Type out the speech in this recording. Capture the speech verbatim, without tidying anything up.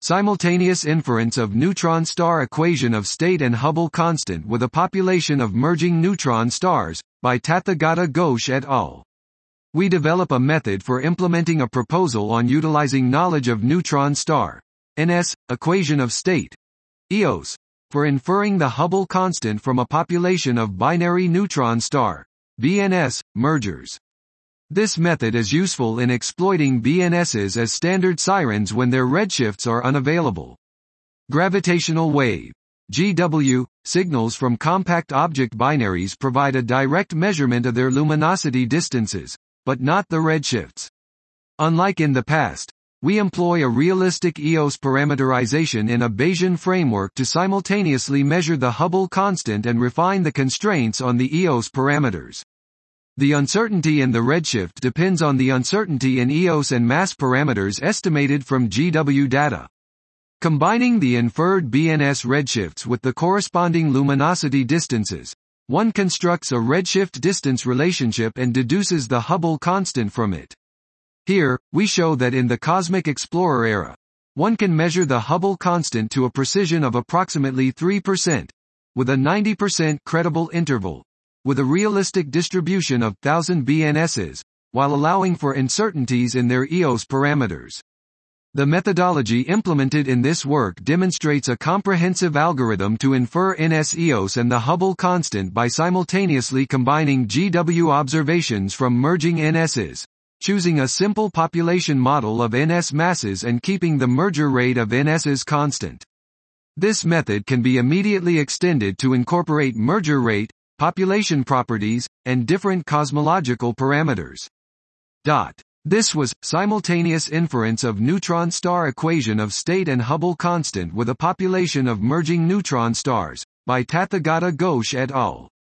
Simultaneous inference of neutron star equation of state and Hubble constant with a population of merging neutron stars, by Tathagata Ghosh et al. We develop a method for implementing a proposal on utilizing knowledge of neutron star N S equation of state E O S for inferring the Hubble constant from a population of binary neutron star B N S mergers. This method is useful in exploiting B N Ss as standard sirens when their redshifts are unavailable. Gravitational wave G W signals from compact object binaries provide a direct measurement of their luminosity distances, but not the redshifts. Unlike in the past, we employ a realistic E O S parameterization in a Bayesian framework to simultaneously measure the Hubble constant and refine the constraints on the E O S parameters. The uncertainty in the redshift depends on the uncertainty in E O S and mass parameters estimated from G W data. Combining the inferred B N S redshifts with the corresponding luminosity distances, one constructs a redshift distance relationship and deduces the Hubble constant from it. Here, we show that in the Cosmic Explorer era, one can measure the Hubble constant to a precision of approximately three percent, with a ninety percent credible interval, with a realistic distribution of one thousand B N Ss, while allowing for uncertainties in their E O S parameters. The methodology implemented in this work demonstrates a comprehensive algorithm to infer N S E O S and the Hubble constant by simultaneously combining G W observations from merging N Ss, choosing a simple population model of N S masses and keeping the merger rate of N Ss constant. This method can be immediately extended to incorporate merger rate, population properties, and different cosmological parameters. Dot. This was simultaneous inference of neutron star equation of state and Hubble constant with a population of merging neutron stars, by Tathagata Ghosh et al.